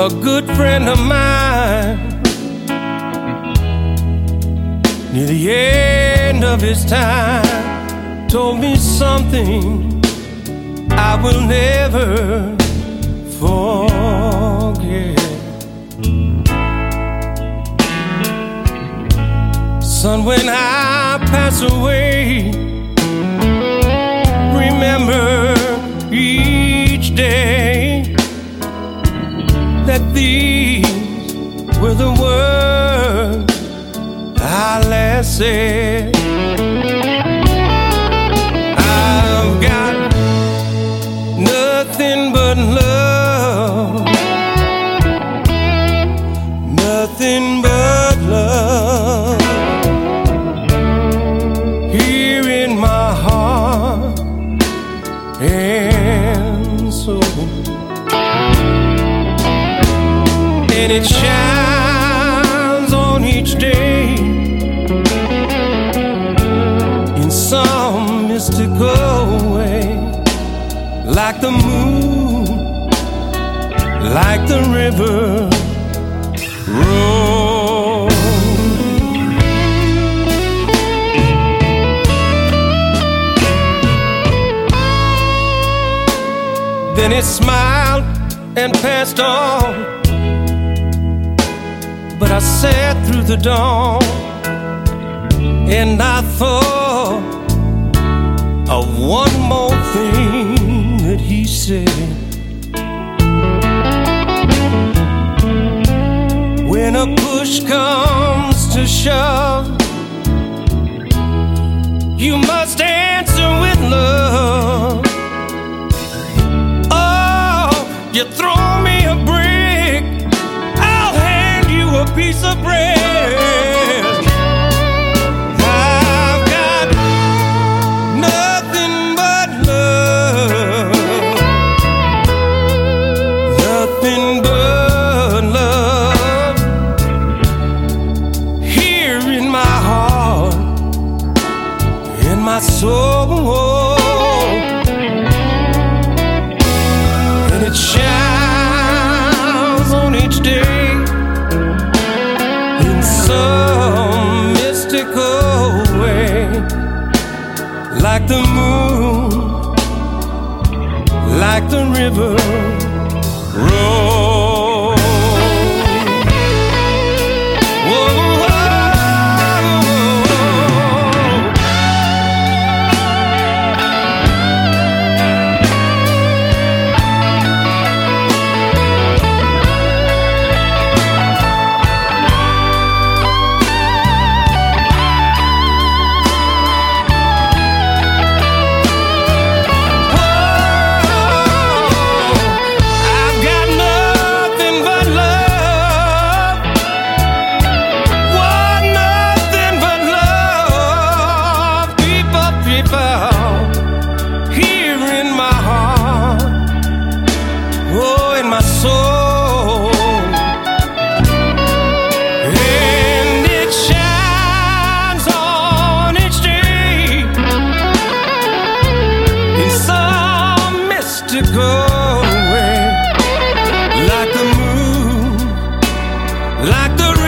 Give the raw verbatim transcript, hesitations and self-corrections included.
a good friend of mine, near the end of his time, told me something I will never forget. Son, when I pass away, remember each day that these were the words I last said. I've got nothing but love, nothing but love here in my heart and soul. And it shines on each day in some mystical way, like the moon, like the river rolls. Then it smiled and passed on, but I sat through the dawn, and I thought of one more thing that he said. When a push comes to shove, you must answer with love. Oh, you throw me a brick, I'll hand you a piece of bread. I've got nothing but love, nothing but love here in my heart, in my soul. And it shines on each day in some mystical way, like the moon, like the river rolls. Whoa. Go away like the moon, like the